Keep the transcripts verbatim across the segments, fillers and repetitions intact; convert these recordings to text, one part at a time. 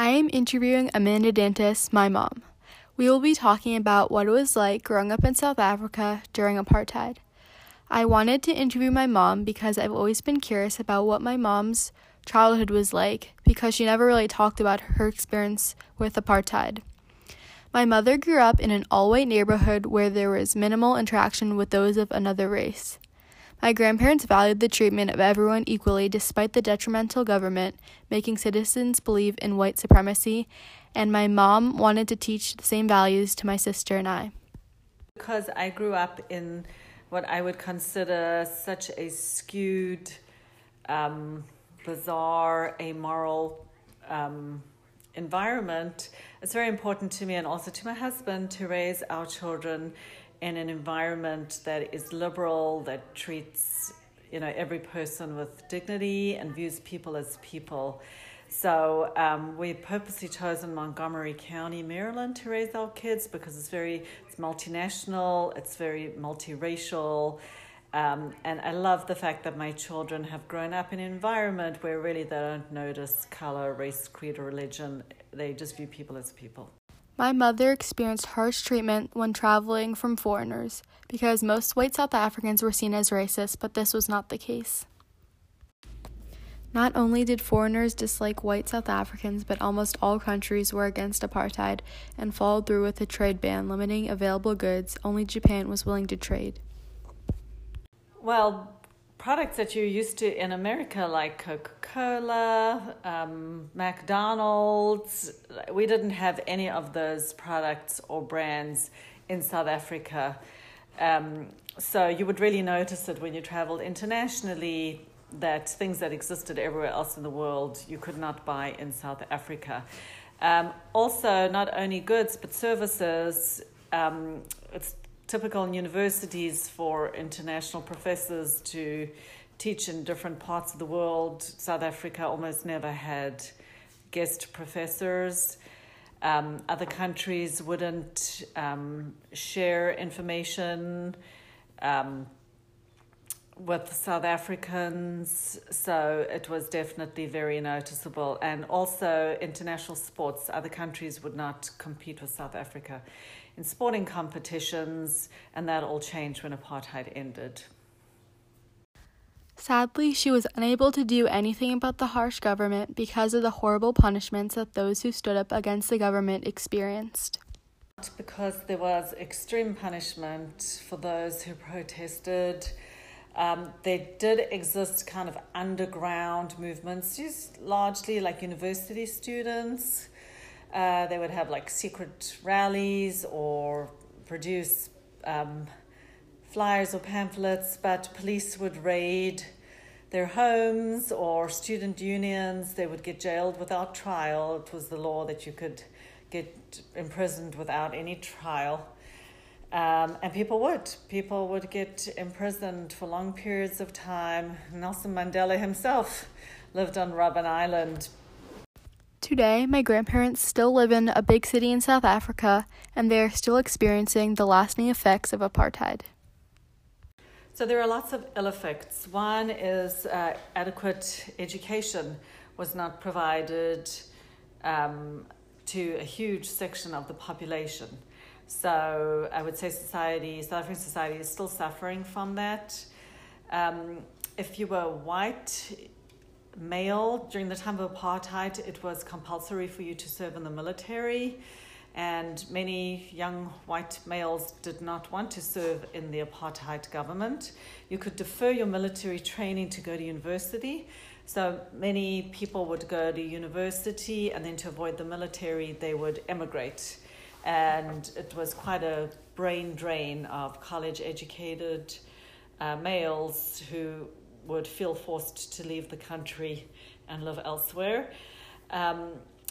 I am interviewing Amanda Dantas, my mom. We will be talking about what it was like growing up in South Africa during apartheid. I wanted to interview my mom because I've always been curious about what my mom's childhood was like because she never really talked about her experience with apartheid. My mother grew up in an all-white neighborhood where there was minimal interaction with those of another race. My grandparents valued the treatment of everyone equally despite the detrimental government making citizens believe in white supremacy, and my mom wanted to teach the same values to my sister and I. Because I grew up in what I would consider such a skewed, um, bizarre, amoral um, environment, it's very important to me and also to my husband to raise our children in an environment that is liberal, that treats, you know, every person with dignity and views people as people. So um, we purposely chosen Montgomery County, Maryland to raise our kids because it's very, it's multinational, it's very multiracial. Um, and I love the fact that my children have grown up in an environment where really they don't notice color, race, creed, or religion. They just view people as people. My mother experienced harsh treatment when traveling from foreigners because most white South Africans were seen as racist, but this was not the case. Not only did foreigners dislike white South Africans, but almost all countries were against apartheid and followed through with a trade ban limiting available goods. Only Japan was willing to trade. Well, products that you're used to in America, like Coca-Cola, um, McDonald's, we didn't have any of those products or brands in South Africa. Um, so you would really notice it when you traveled internationally, that things that existed everywhere else in the world you could not buy in South Africa. Um, also, not only goods but services. Um, it's typical in universities for international professors to teach in different parts of the world. South Africa almost never had guest professors. Um, other countries wouldn't um, share information um, with South Africans, so it was definitely very noticeable. And also international sports, other countries would not compete with South Africa in sporting competitions, and that all changed when apartheid ended. Sadly, she was unable to do anything about the harsh government because of the horrible punishments that those who stood up against the government experienced. Because there was extreme punishment for those who protested. Um, there did exist kind of underground movements, used largely like university students. Uh, they would have like secret rallies or produce um, flyers or pamphlets, but police would raid their homes, or student unions, they would get jailed without trial. It was the law that you could get imprisoned without any trial. Um, and people would. People would get imprisoned for long periods of time. Nelson Mandela himself lived on Robben Island. Today, my grandparents still live in a big city in South Africa, and they are still experiencing the lasting effects of apartheid. So there are lots of ill effects. One is uh, adequate education was not provided um, to a huge section of the population. So I would say society, South African society is still suffering from that. Um, if you were white, male, during the time of apartheid, it was compulsory for you to serve in the military, and many young white males did not want to serve in the apartheid government. You could defer your military training to go to university. So many people would go to university, and then to avoid the military, they would emigrate. And it was quite a brain drain of college-educated uh, males who would feel forced to leave the country and live elsewhere. Um,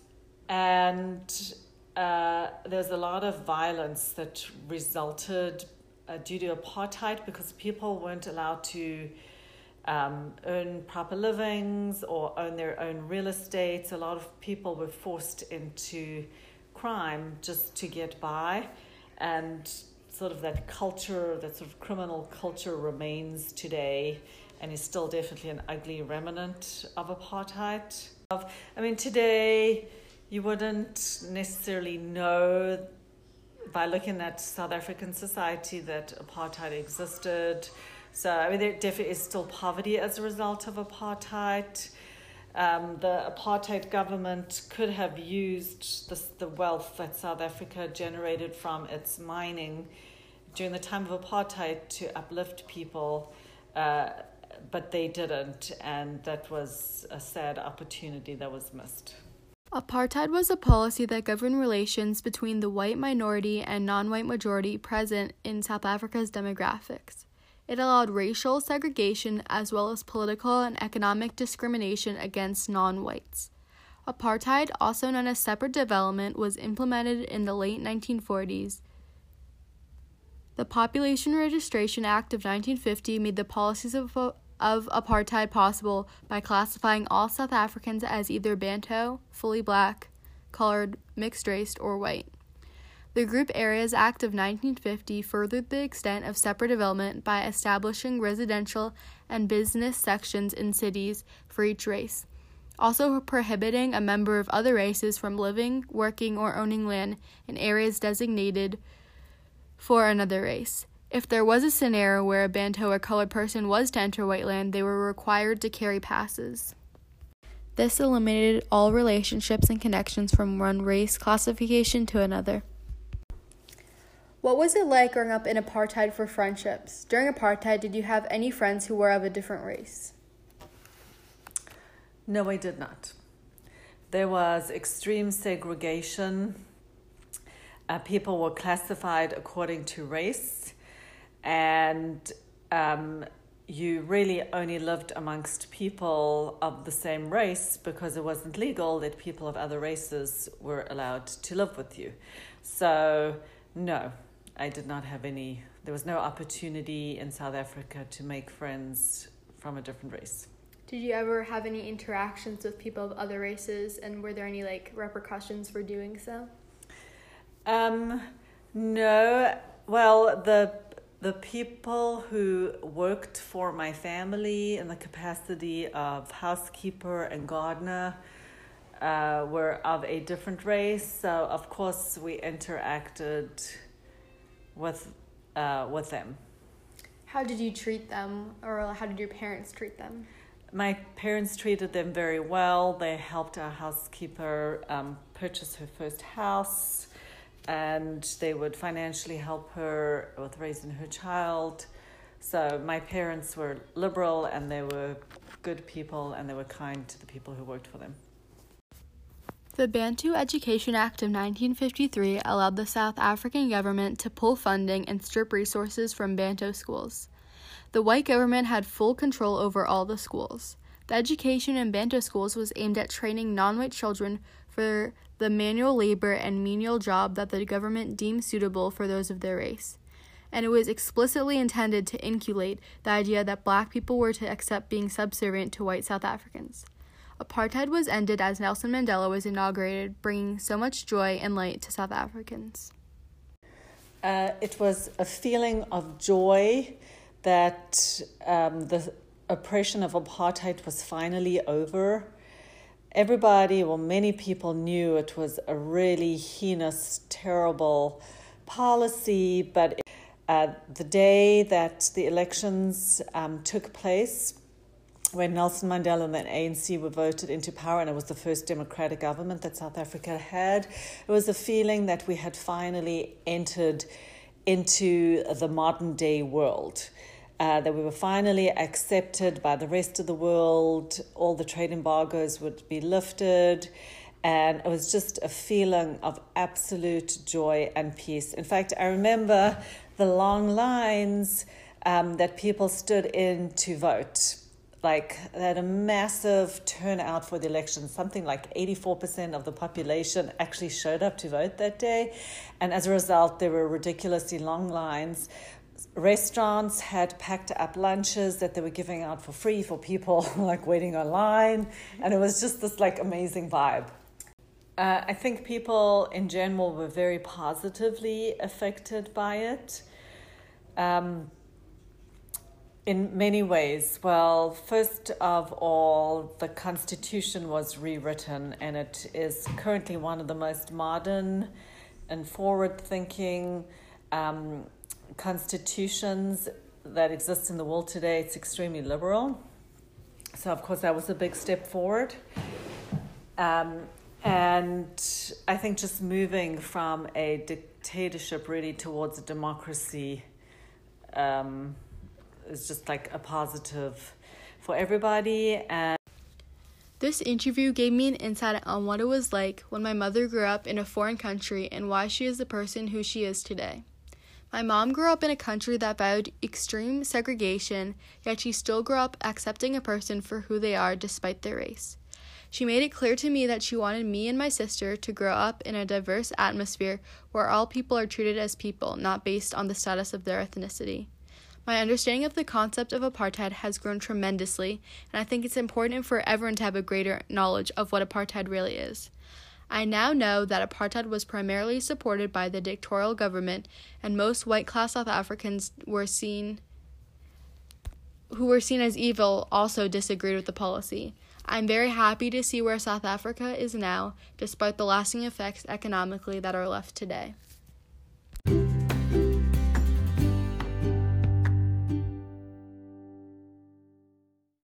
and uh, there's a lot of violence that resulted uh, due to apartheid because people weren't allowed to um, earn proper livings or own their own real estate. A lot of people were forced into crime just to get by, and sort of that culture, that sort of criminal culture remains today and is still definitely an ugly remnant of apartheid. I mean, today you wouldn't necessarily know by looking at South African society that apartheid existed. So, I mean, there definitely is still poverty as a result of apartheid. Um, the apartheid government could have used this, the wealth that South Africa generated from its mining during the time of apartheid to uplift people, uh, but they didn't, and that was a sad opportunity that was missed. Apartheid was a policy that governed relations between the white minority and non-white majority present in South Africa's demographics. It allowed racial segregation as well as political and economic discrimination against non-whites. Apartheid, also known as separate development, was implemented in the late nineteen forties. The Population Registration Act of nineteen fifty made the policies of, of apartheid possible by classifying all South Africans as either Bantu, fully black, colored, mixed-raced, or white. The Group Areas Act of nineteen fifty furthered the extent of separate development by establishing residential and business sections in cities for each race, also prohibiting a member of other races from living, working, or owning land in areas designated for another race. If there was a scenario where a Bantu or colored person was to enter white land, they were required to carry passes. This eliminated all relationships and connections from one race classification to another. What was it like growing up in apartheid for friendships? During apartheid, did you have any friends who were of a different race? No, I did not. There was extreme segregation. Uh, people were classified according to race, and um, you really only lived amongst people of the same race because it wasn't legal that people of other races were allowed to live with you. So, no. I did not have any, there was no opportunity in South Africa to make friends from a different race. Did you ever have any interactions with people of other races, and were there any like repercussions for doing so? Um, no. Well, the the people who worked for my family in the capacity of housekeeper and gardener uh, were of a different race. So, of course, we interacted with uh, with them. How did you treat them, or how did your parents treat them? My parents treated them very well. They helped our housekeeper um, purchase her first house, and they would financially help her with raising her child. So my parents were liberal, and they were good people, and they were kind to the people who worked for them. The Bantu Education Act of nineteen fifty-three allowed the South African government to pull funding and strip resources from Bantu schools. The white government had full control over all the schools. The education in Bantu schools was aimed at training non-white children for the manual labor and menial job that the government deemed suitable for those of their race. And it was explicitly intended to inculcate the idea that black people were to accept being subservient to white South Africans. Apartheid was ended as Nelson Mandela was inaugurated, bringing so much joy and light to South Africans. Uh, it was a feeling of joy that um, the oppression of apartheid was finally over. Everybody, well, many people knew it was a really heinous, terrible policy, but uh, the day that the elections um, took place, when Nelson Mandela and the A N C were voted into power, and it was the first democratic government that South Africa had, it was a feeling that we had finally entered into the modern day world, uh, that we were finally accepted by the rest of the world, all the trade embargoes would be lifted, and it was just a feeling of absolute joy and peace. In fact, I remember the long lines um, that people stood in to vote. Like, they had a massive turnout for the election. Something like eighty-four percent of the population actually showed up to vote that day. And as a result, there were ridiculously long lines. Restaurants had packed up lunches that they were giving out for free for people like waiting online. And it was just this like amazing vibe. Uh, I think people in general were very positively affected by it. Um, in many ways. Well, first of all, the Constitution was rewritten, and it is currently one of the most modern and forward-thinking um, constitutions that exists in the world today. It's extremely liberal. So, of course, that was a big step forward. Um, and I think just moving from a dictatorship really towards a democracy um, is just like a positive for everybody. And this interview gave me an insight on what it was like when my mother grew up in a foreign country and why she is the person who she is today. My mom grew up in a country that valued extreme segregation, yet she still grew up accepting a person for who they are despite their race. She made it clear to me that she wanted me and my sister to grow up in a diverse atmosphere where all people are treated as people, not based on the status of their ethnicity. My understanding of the concept of apartheid has grown tremendously, and I think it's important for everyone to have a greater knowledge of what apartheid really is. I now know that apartheid was primarily supported by the dictatorial government, and most white-class South Africans were seen, who were seen as evil also disagreed with the policy. I'm very happy to see where South Africa is now, despite the lasting effects economically that are left today.